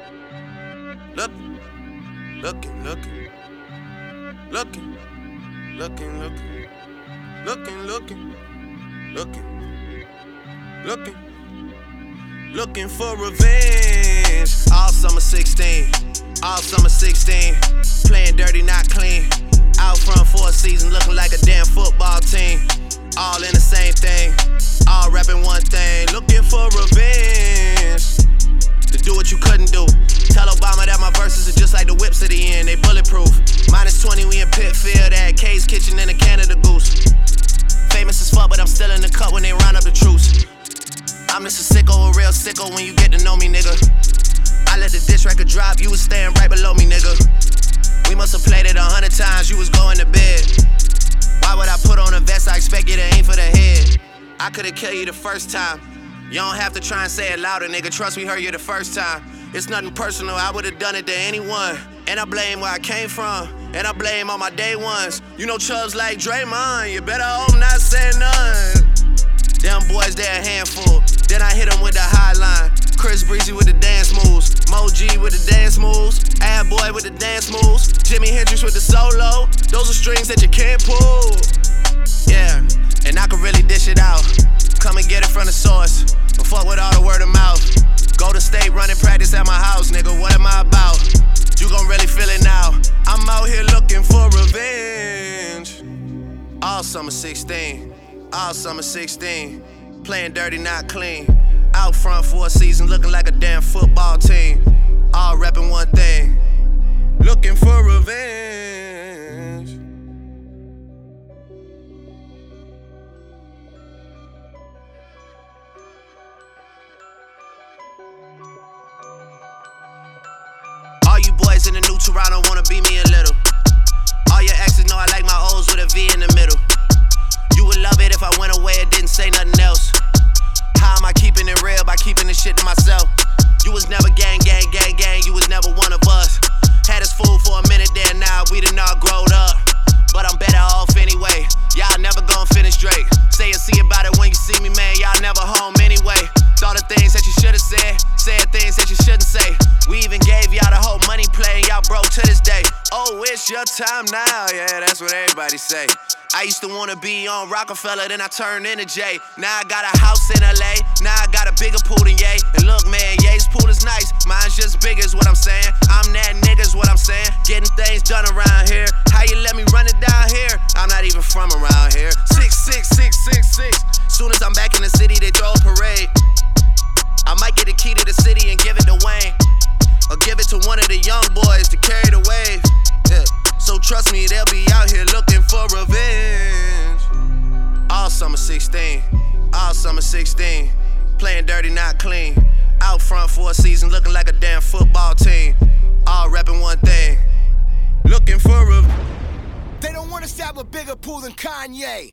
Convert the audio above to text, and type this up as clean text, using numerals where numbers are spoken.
Looking, looking, looking, looking, looking, looking, looking, looking, looking, looking, looking for revenge. All summer 16, all summer 16, playing dirty, not clean. Out front for a season, looking like a damn football team. All in the same thing, all rapping one thing. Looking for revenge, to do what you couldn't do. Tell Obama that my verses are just like the whips at the end, they bulletproof. -20, we in Pitfield at K's Kitchen and a Canada Goose. Famous as fuck, but I'm still in the cut when they round up the troops. I'm just a sicko, a real sicko when you get to know me, nigga. I let the diss record drop, you was staying right below me, nigga. We must've played it 100 times, you was going to bed. Why would I put on a vest? I expect you to aim for the head. I could've killed you the first time. You don't have to try and say it louder, nigga. Trust me, heard you the first time. It's nothing personal, I would've done it to anyone. And I blame where I came from, and I blame all my day ones. You know Chubbs like Draymond, you better hope not say none. Them boys, they're a handful. Then I hit them with the highline. Chris Breezy with the dance moves. Mo G with the dance moves. Ad Boy with the dance moves. Jimi Hendrix with the solo. Those are strings that you can't pull. Yeah, and I can really dish it out. Come and get it from the source. But fuck with all the word of mouth. Golden State running practice at my house, nigga. What am I about? You gon' really feel it now. I'm out here looking for revenge. All summer 16. All summer 16. Playing dirty, not clean. Out front for a season, looking like a damn football team. All repping one thing. Looking for revenge. All you boys in the new Toronto wanna be me a little. All your exes know I like my O's with a V in the middle. You would love it if I went away and didn't say nothing else. How am I keeping it real? By keeping this shit to myself. You was never gang, gang, gang, gang. You was never one of us. Had us fooled for a minute there, now we done all growed up. But I'm better off anyway. Y'all never gon' finish Drake. Say and see about it when you see me, man. Y'all never home anyway. Thought of things that you should've said. Said things that you shouldn't say. We even gave y'all the whole money play, and y'all broke to this day. Oh, it's your time now. Yeah, that's what everybody say. I used to wanna be on Rockefeller, then I turned into Jay. Now I got a house in LA, now I got a bigger pool than Ye. And look, man, Ye's pool is nice, mine's just big is what I'm saying. I'm that nigga's what I'm saying. Getting things done around here. How you let me run it down here? I'm not even from around here. 66666. Soon as I'm back in the city, they throw a parade. I might get the key to the city and give it to Wayne, or give it to one of the young boys to carry the wave. Yeah. So trust me, they'll be out here looking for revenge. All summer 16, all summer 16, playing dirty, not clean. Out front for a season, looking like a damn football team. All repping one thing, looking for revenge. They don't want us to have a bigger pool than Kanye.